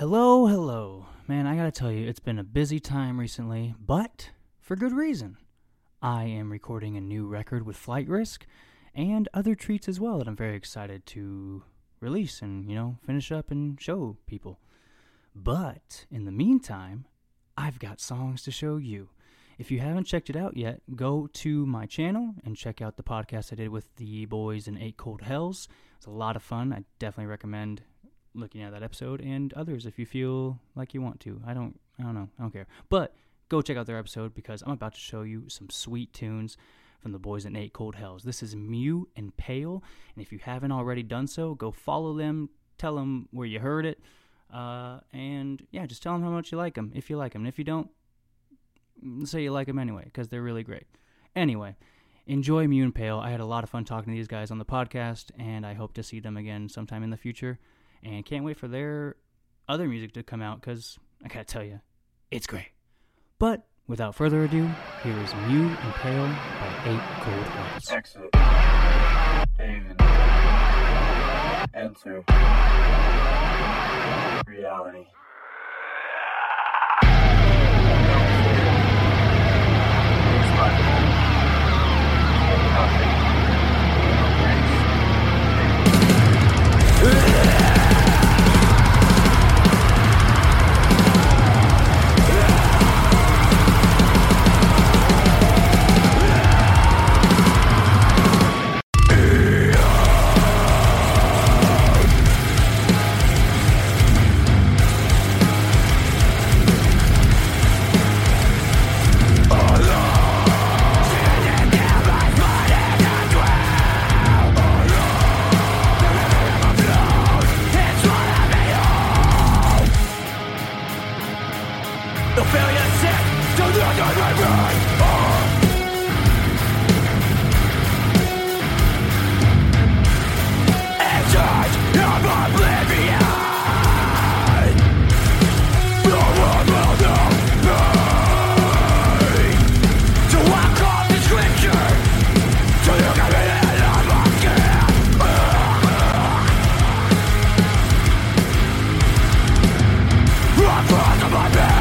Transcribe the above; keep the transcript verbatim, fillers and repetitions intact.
Hello, hello. Man, I gotta tell you, it's been a busy time recently, but for good reason. I am recording a new record with Flight Risk and other treats as well that I'm very excited to release and, you know, finish up and show people. But in the meantime, I've got songs to show you. If you haven't checked it out yet, go to my channel and check out the podcast I did with the boys in Eight Cold Hells. It's a lot of fun. I definitely recommend looking at that episode and others if you feel like you want to. I don't I don't know. I don't care. But go check out their episode because I'm about to show you some sweet tunes from the boys in Eight Cold Hells. This is Mew and Pale, and if you haven't already done so, go follow them, tell them where you heard it, uh, and yeah, just tell them how much you like them, if you like them. And if you don't, say you like them anyway, because they're really great. Anyway, enjoy Mew and Pale. I had a lot of fun talking to these guys on the podcast, and I hope to see them again sometime in the future. And can't wait for their other music to come out, because I gotta tell you, it's great. But without further ado, here is Mew and Pale by Eight Cold Hells. Exit. Haven. Enter. Reality. My